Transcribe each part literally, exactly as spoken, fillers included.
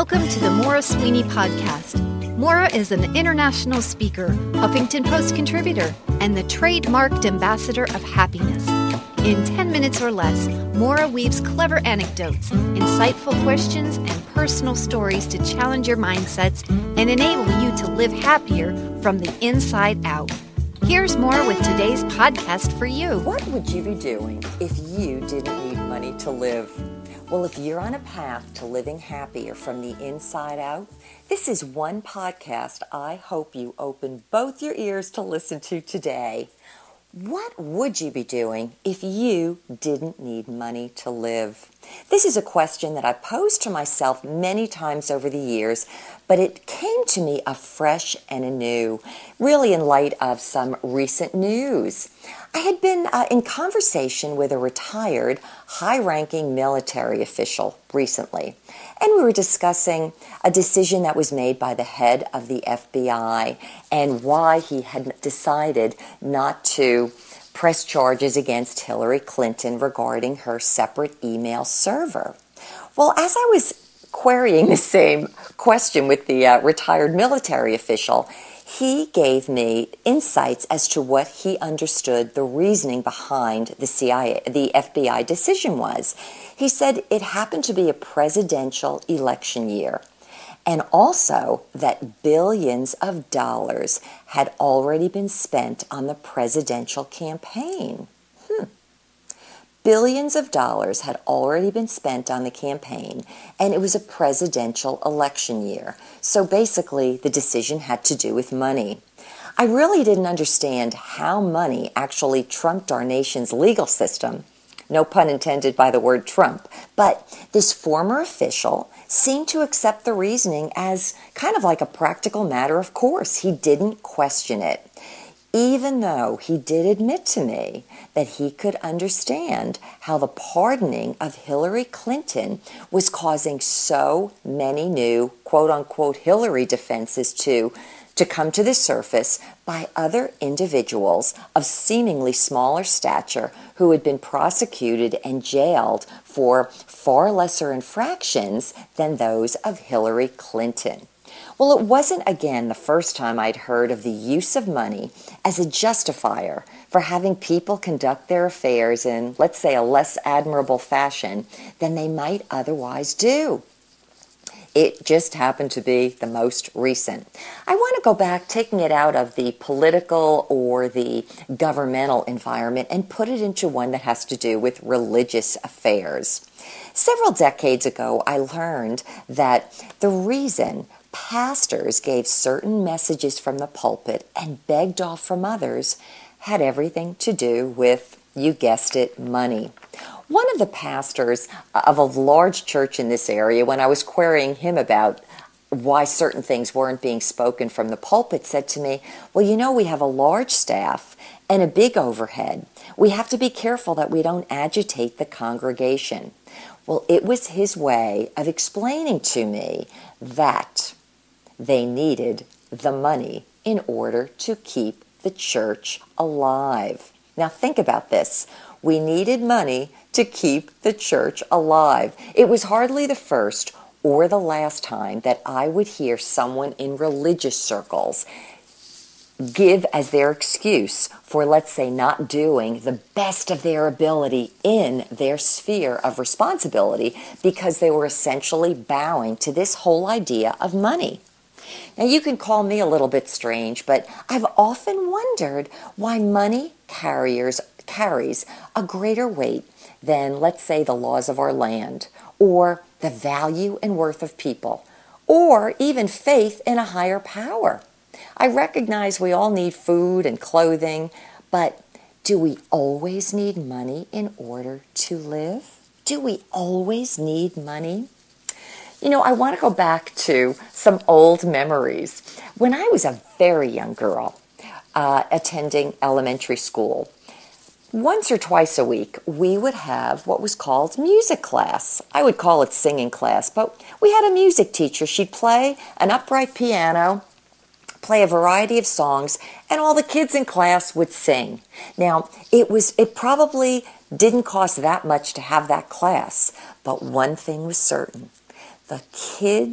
Welcome to the Maura Sweeney Podcast. Maura is an international speaker, Huffington Post contributor, and the trademarked ambassador of happiness. In ten minutes or less, Maura weaves clever anecdotes, insightful questions, and personal stories to challenge your mindsets and enable you to live happier from the inside out. Here's Maura with today's podcast for you. What would you be doing if you didn't need money to live? Well, if you're on a path to living happier from the inside out, this is one podcast I hope you open both your ears to listen to today. What would you be doing if you didn't need money to live? This is a question that I've posed to myself many times over the years, but it came to me afresh and anew, really in light of some recent news. I had been uh, in conversation with a retired, high-ranking military official recently, and we were discussing a decision that was made by the head of the F B I and why he had decided not to press charges against Hillary Clinton regarding her separate email server. Well, as I was querying the same question with the uh, retired military official, he gave me insights as to what he understood the reasoning behind the C I A, the F B I decision was. He said it happened to be a presidential election year, and also that billions of dollars had already been spent on the presidential campaign. Hmm. Billions of dollars had already been spent on the campaign, and it was a presidential election year. So basically, the decision had to do with money. I really didn't understand how money actually trumped our nation's legal system. No pun intended by the word Trump. But this former official seemed to accept the reasoning as kind of like a practical matter of course. He didn't question it, even though he did admit to me that he could understand how the pardoning of Hillary Clinton was causing so many new quote-unquote Hillary defenses to to come to the surface by other individuals of seemingly smaller stature who had been prosecuted and jailed for far lesser infractions than those of Hillary Clinton. Well, it wasn't, again, the first time I'd heard of the use of money as a justifier for having people conduct their affairs in, let's say, a less admirable fashion than they might otherwise do. It just happened to be the most recent. I want to go back, taking it out of the political or the governmental environment and put it into one that has to do with religious affairs. Several decades ago, I learned that the reason pastors gave certain messages from the pulpit and begged off from others had everything to do with, you guessed it, money. One of the pastors of a large church in this area, when I was querying him about why certain things weren't being spoken from the pulpit, said to me, well, you know, we have a large staff and a big overhead. We have to be careful that we don't agitate the congregation. Well, it was his way of explaining to me that they needed the money in order to keep the church alive. Now think about this. We needed money to keep the church alive. It was hardly the first or the last time that I would hear someone in religious circles give as their excuse for, let's say, not doing the best of their ability in their sphere of responsibility because they were essentially bowing to this whole idea of money. Now, you can call me a little bit strange, but I've often wondered why money carriers carries a greater weight than, let's say, the laws of our land, or the value and worth of people, or even faith in a higher power. I recognize we all need food and clothing, but do we always need money in order to live? Do we always need money? You know, I want to go back to some old memories. When I was a very young girl, uh, attending elementary school, once or twice a week, we would have what was called music class. I would call it singing class, but we had a music teacher. She'd play an upright piano, play a variety of songs, and all the kids in class would sing. Now, it was it probably didn't cost that much to have that class, but one thing was certain. The kids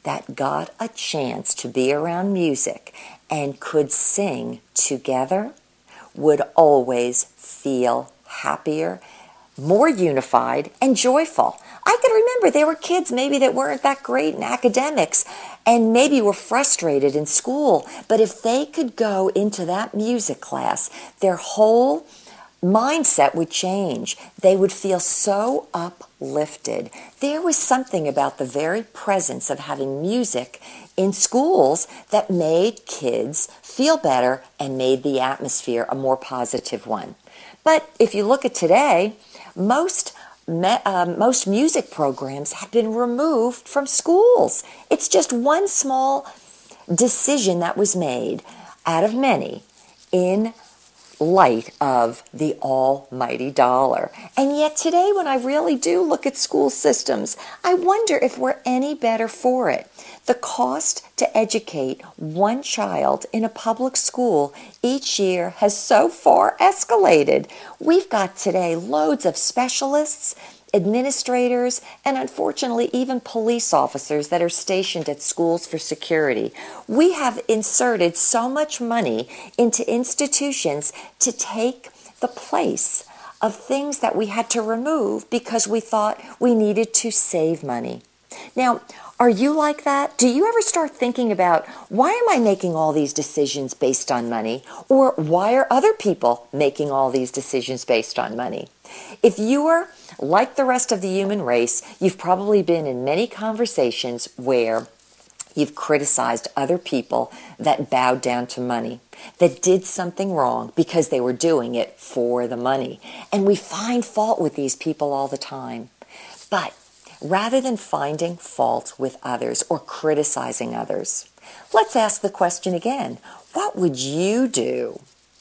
that got a chance to be around music and could sing together would always feel happier, more unified, and joyful. I can remember there were kids maybe that weren't that great in academics and maybe were frustrated in school, but if they could go into that music class, their whole mindset would change. They would feel so uplifted. There was something about the very presence of having music in schools that made kids feel better and made the atmosphere a more positive one. But if you look at today, most me, uh, most music programs have been removed from schools. It's just one small decision that was made out of many in light of the almighty dollar. And yet today, when I really do look at school systems, I wonder if we're any better for it. The cost to educate one child in a public school each year has so far escalated. We've got today loads of specialists, administrators, and unfortunately even police officers that are stationed at schools for security. We have inserted so much money into institutions to take the place of things that we had to remove because we thought we needed to save money. Now, are you like that? Do you ever start thinking about, why am I making all these decisions based on money? Or why are other people making all these decisions based on money? If you are like the rest of the human race, you've probably been in many conversations where you've criticized other people that bowed down to money, that did something wrong because they were doing it for the money. And we find fault with these people all the time. But rather than finding fault with others or criticizing others, let's ask the question again. What would you do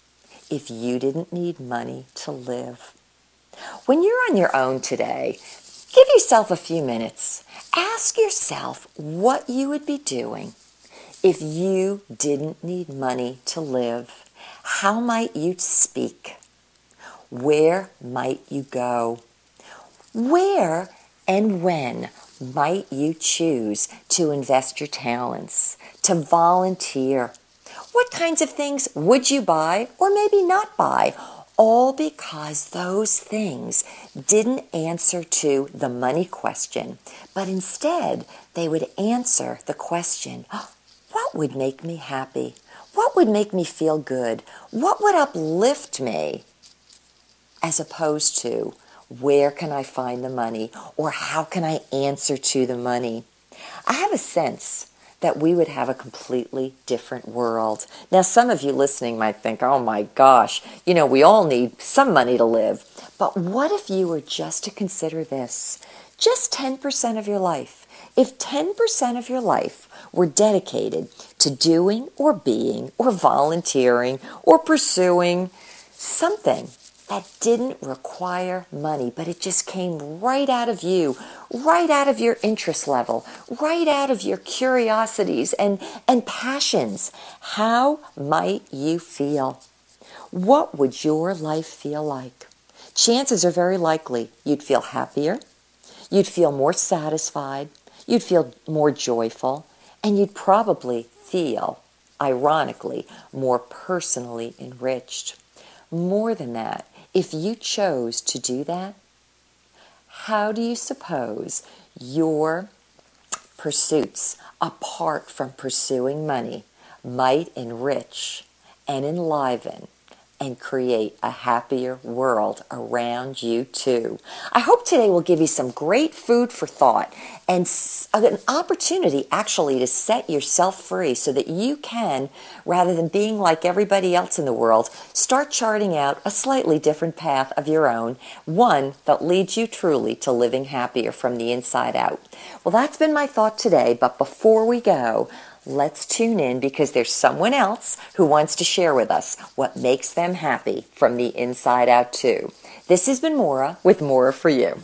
if you didn't need money to live? When you're on your own today, give yourself a few minutes. Ask yourself what you would be doing if you didn't need money to live. How might you speak? Where might you go? Where and when might you choose to invest your talents, to volunteer? What kinds of things would you buy or maybe not buy? All because those things didn't answer to the money question, but instead they would answer the question, what would make me happy? What would make me feel good? What would uplift me? As opposed to, where can I find the money? Or how can I answer to the money? I have a sense that we would have a completely different world. Now, some of you listening might think, oh my gosh, you know, we all need some money to live. But what if you were just to consider this? Just ten percent of your life. If ten percent of your life were dedicated to doing or being or volunteering or pursuing something that didn't require money, but it just came right out of you, right out of your interest level, right out of your curiosities and, and passions, how might you feel? What would your life feel like? Chances are very likely you'd feel happier, you'd feel more satisfied, you'd feel more joyful, and you'd probably feel, ironically, more personally enriched. More than that, if you chose to do that, how do you suppose your pursuits, apart from pursuing money, might enrich and enliven and create a happier world around you too? I hope today will give you some great food for thought and an opportunity actually to set yourself free so that you can, rather than being like everybody else in the world, start charting out a slightly different path of your own, one that leads you truly to living happier from the inside out. Well, that's been my thought today, but before we go, let's tune in because there's someone else who wants to share with us what makes them happy from the inside out too. This has been Maura with Maura for You.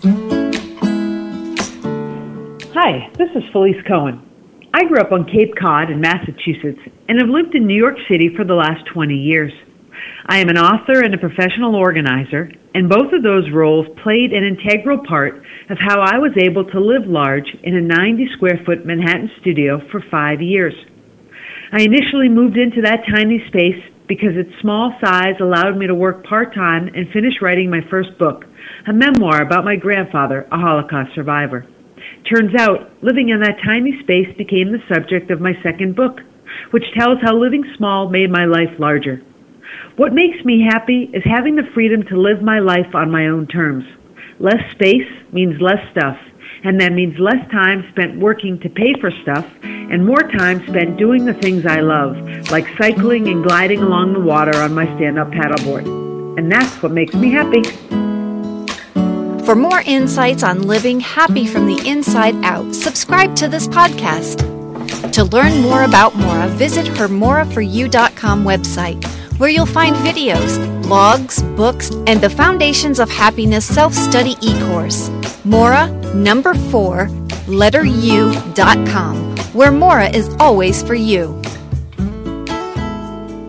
Hi, this is Felice Cohen. I grew up on Cape Cod in Massachusetts and have lived in New York City for the last twenty years. I am an author and a professional organizer, and both of those roles played an integral part of how I was able to live large in a ninety square foot Manhattan studio for five years. I initially moved into that tiny space because its small size allowed me to work part-time and finish writing my first book, a memoir about my grandfather, a Holocaust survivor. Turns out, living in that tiny space became the subject of my second book, which tells how living small made my life larger. What makes me happy is having the freedom to live my life on my own terms. Less space means less stuff, and that means less time spent working to pay for stuff and more time spent doing the things I love, like cycling and gliding along the water on my stand-up paddleboard. And that's what makes me happy. For more insights on living happy from the inside out, subscribe to this podcast. To learn more about Maura, visit her Maura for you dot com website, where you'll find videos, blogs, books, and the Foundations of Happiness self-study e-course. Maura, number four, letter U dot com, where Maura is always for you.